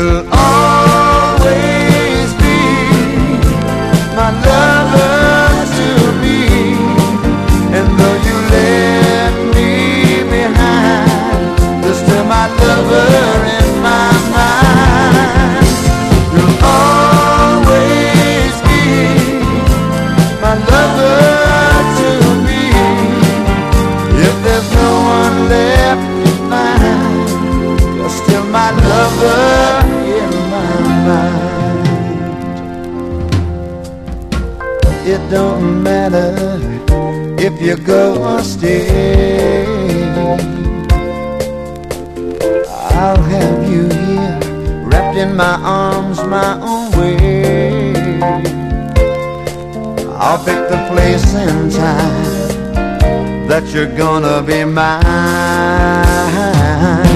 You'll always be my lover to me, and though you left me behind, you're still my lover in my mind. You'll always be my lover to me. If there's no one left to find, you're still my lover in my mind. It don't matter if you go or stay, I'll have you here wrapped in my arms my own way. I'll pick the place and time that you're gonna be mine.